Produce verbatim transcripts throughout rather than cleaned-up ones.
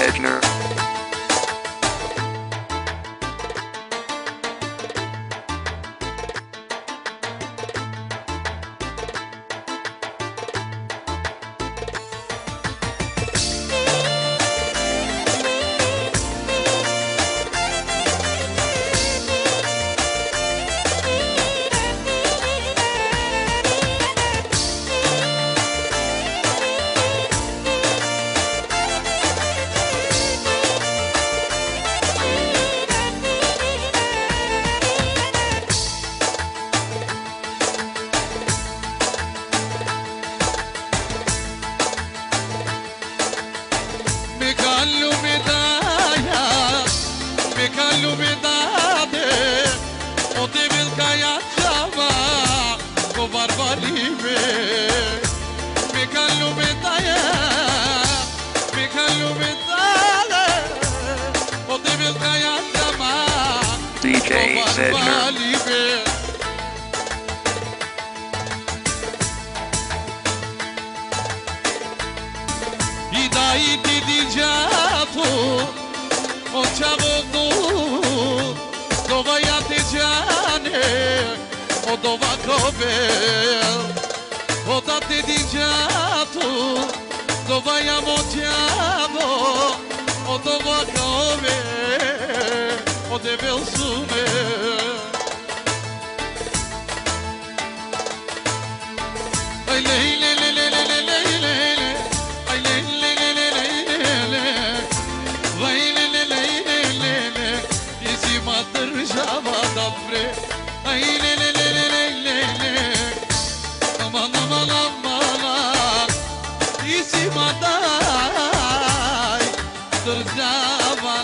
Sedgner. D J Sedgner. Hidayeti dicatu o çavuktu dovaya tecane o dova kobel o da dicatu dovaya moçavo o dova kobel o devel sume ay leyle leyle leyle ay leyle leyle vay leyle leyle isi mater java dabre ay leyle leyle aman aman aman isi mater java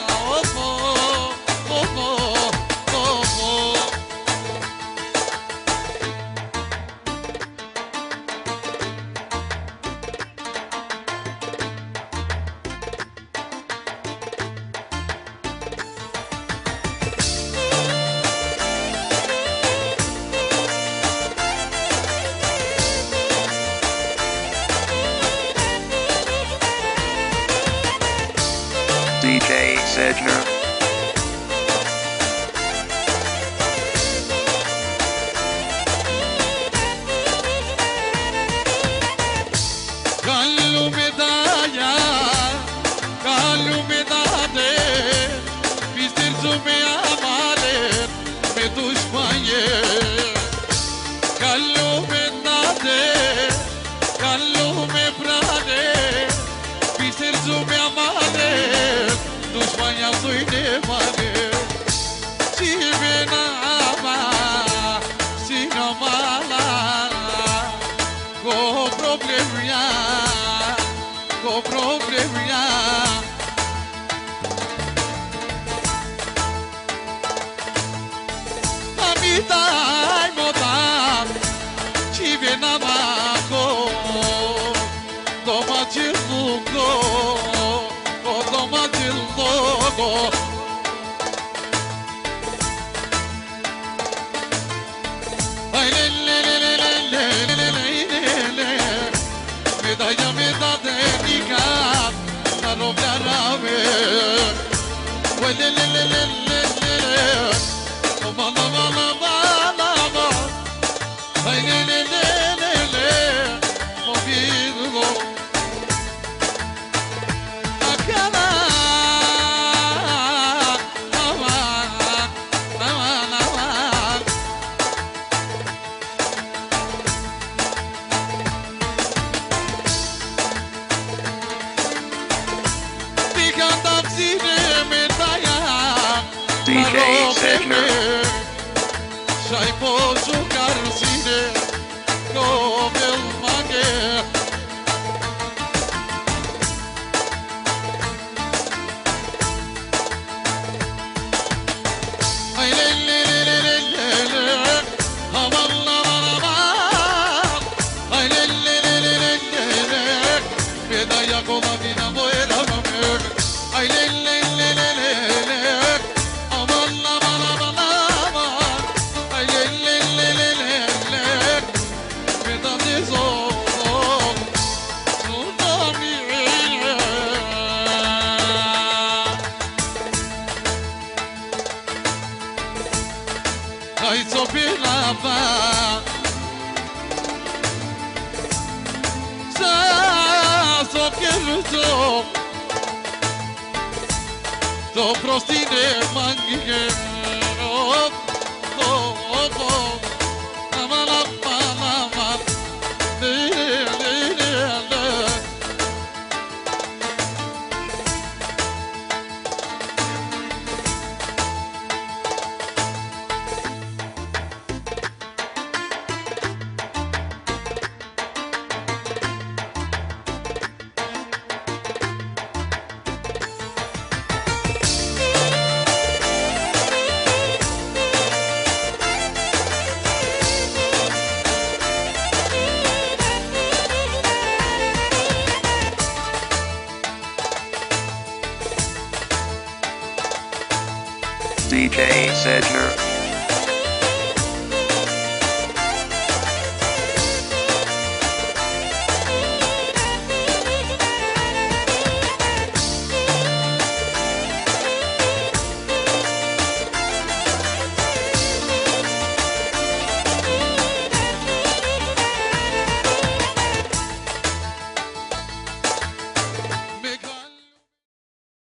D J Sedgner. Kallu medaya, kallu medade, bizdir zume amale, me düşmanye. Kallu medade, kallu me prade, bizdir zume amale, düşmanya suyne mane. Çivena ama, sinomala, go problem ya. Go problem ya Amita ai moda ci vena maco Doma cillugo O doma cillugo Ai le le le le le le le le le Medaglia metà dedica a rompere a me Quelle le le le le le Oh ma ma ma ma ma ma ma Ai le le le le le Mo vivo A cana Ama Ama Ama D J Sedgner. Sai posso carcine come il maghe Ai le le le le le le Amalla la Ai le le le le le le Pedaya come vina moera mame Ai le le le le le Amalla la la Ai le le le le le Pedaya zo quiero to prostine mangike oh oh oh amala mala le le le D J Sedgner.